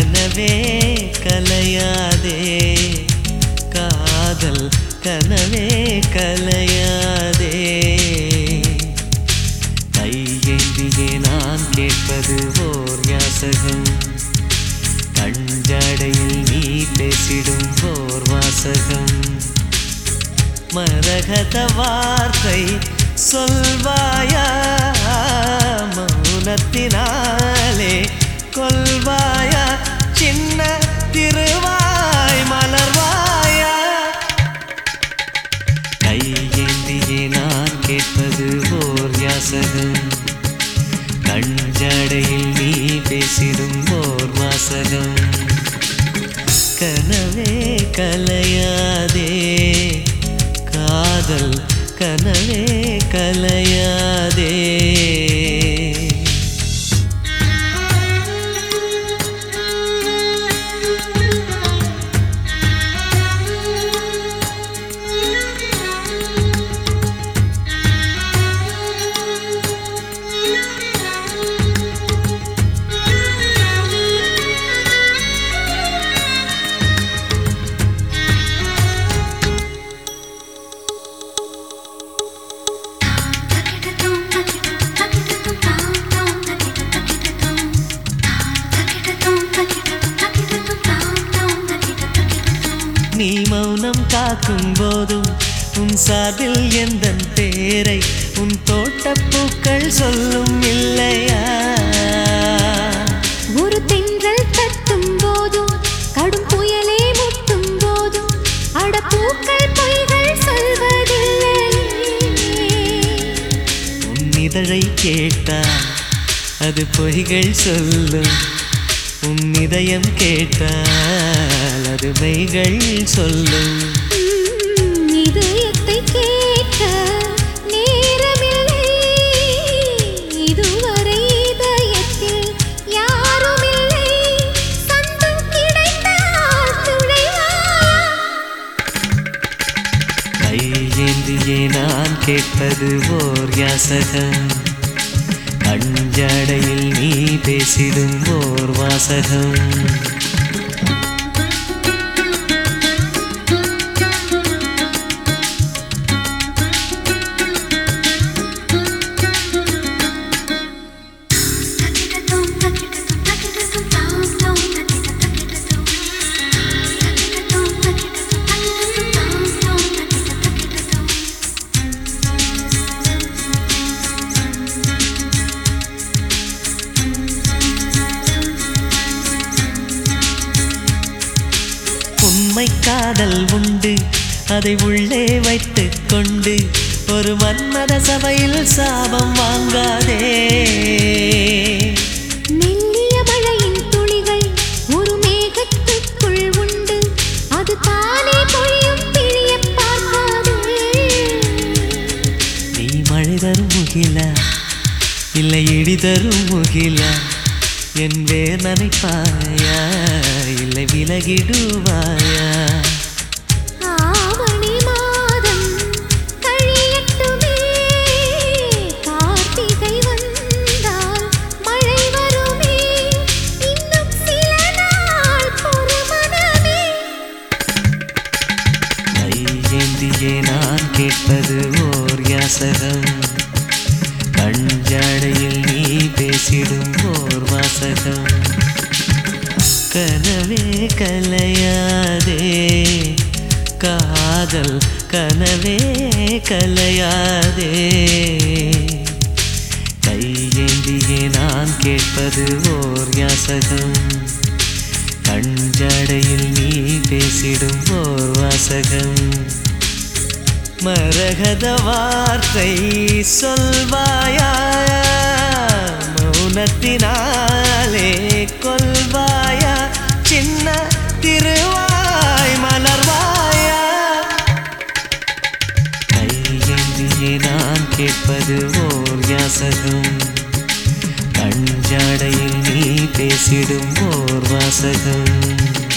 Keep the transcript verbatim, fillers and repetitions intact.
கனவே கலையாதே காதல் கனவே கலையாதே கையேந்தியே நான் கேட்பது ஓர் யாசகம் கஞ்சடையில் நீ பேசிடும் ஓர் வாசகம் மரகத வார்த்தை சொல்வாயா மௌனத்தினாலே கொல்வாயா சின்ன திருவாய் மலர்வாயா கையேந்தியே நான் கேட்பது ஓர் யாசகம் கஞ்சடையில் நீ பேசிடும் ஓர் வாசகம் கனவே கலையாதே காதல் கனவே கலையாதே நீ மௌனம் காக்கும் போதும் உன் சார்பில் எந்தன் பேரை உன் தோட்டப்பூக்கள் சொல்லும் இல்லையா ஒரு தென்றல் தட்டும் போதும் கடும் புயலே முட்டும் போதும் அடப்பூக்கள் பொய்கள் சொல்வதில்லை உன் இதழை கேட்டால் அது பொய்கள் சொல்லும் உன் இதயம் கேட்டால் அது மெய்கள் சொல்லும் இதயத்தை கேட்க நேரமில்லை இதுவரை இதயத்தில் யாருமில்லை சந்தம் கிடைத்தால் துணைவாயா கையேந்தியே நான் கேட்பது ஓர் யாசகம் கஞ்சடையில் நீ பேசிடும் ஓர் வாசகம் உண்மை காதல் உண்டு அதை உள்ளே வைத்துக் கொண்டு ஒரு மன்மத சபையில் சாபம் வாங்காதே மெல்லிய மழையின் துளிகள் ஒரு மேகத்துக்குள் உண்டு அது தானே பொழியும் பிழிய பார்க்காதே நீ மழை தரும் முகிலா இல்லை இடி தரும் முகிலா என் வேர் நனைப்பாயா இல்லை விலகிடுவாயா ஆவணி மாதம் கழியட்டுமே கார்த்திகை வந்தால் மழை வருமே இன்னும் சில நாள் பொறுமனமே கையேந்தியே நான் கேட்பது ஓர் யாசகம் கஞ்சடையில் நீ பேசிடும் ஓர் வாசகம் கனவே கலையாதே காதல் கனவே கலையாதே கையேந்தியே நான் கேட்பது ஓர் யாசகம் கஞ்சடையில் நீ பேசிடும் ஓர் வாசகம் மரகத வார்த்தை சொல்வாயா மௌனத்தினாலே கொல்வாயா சின்ன திருவாய் மலர்வாயா கையேந்தியே நான் கேட்பது ஓர் யாசகம் கஞ்சடையில் நீ பேசிடும் ஓர் வாசகம்